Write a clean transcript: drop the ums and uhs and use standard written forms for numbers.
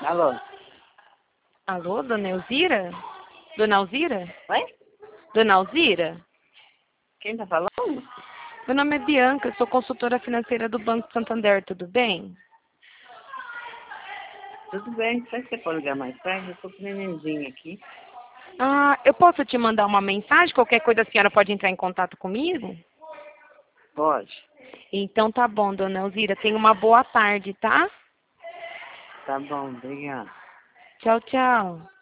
Alô? Alô, dona Elzira? Dona Alzira? Oi? Dona Alzira? Quem tá falando? Meu nome é Bianca, sou consultora financeira do Banco Santander, tudo bem? Tudo bem, será que você pode ligar mais tarde? Eu tô com o nenenzinho aqui. Ah, eu posso te mandar uma mensagem? Qualquer coisa a senhora pode entrar em contato comigo? Pode. Então tá bom, dona Elzira. Tenha uma boa tarde, tá? Tá bom, obrigado. Tchau, tchau.